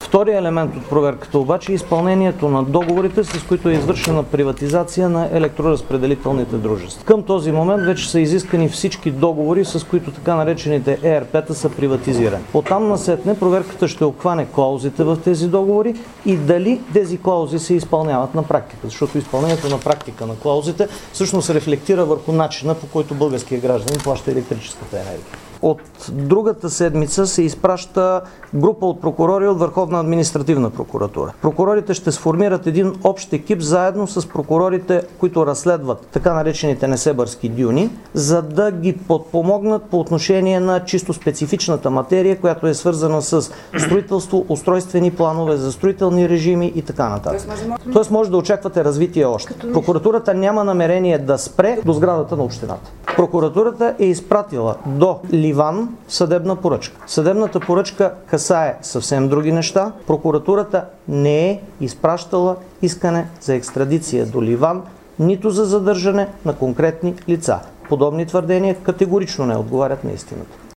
Вторият елемент от проверката обаче е изпълнението на договорите, с които е извършена приватизация на електроразпределителните дружества. Към този момент вече са изискани всички договори, с които така наречените ЕРП-та са приватизирани. Оттам насетне проверката ще обхване клаузите в тези договори и дали тези клаузи се изпълняват на практика, защото изпълнението на практика на клаузите всъщност рефлектира върху начина, по който българския гражданин плаща електрическата енергия. От другата седмица се изпраща група от прокурори от Върховна административна прокуратура. Прокурорите ще сформират един общ екип заедно с прокурорите, които разследват така наречените несебърски дюни, за да ги подпомогнат по отношение на чисто специфичната материя, която е свързана с строителство, устройствени планове за строителни режими и така нататък. Тоест може да очаквате развитие още. Прокуратурата няма намерение да спре до сградата на общината. Прокуратурата е изпратила до Ливан съдебна поръчка. Съдебната поръчка касае съвсем други неща. Прокуратурата не е изпращала искане за екстрадиция до Ливан, нито за задържане на конкретни лица. Подобни твърдения категорично не отговарят на истината.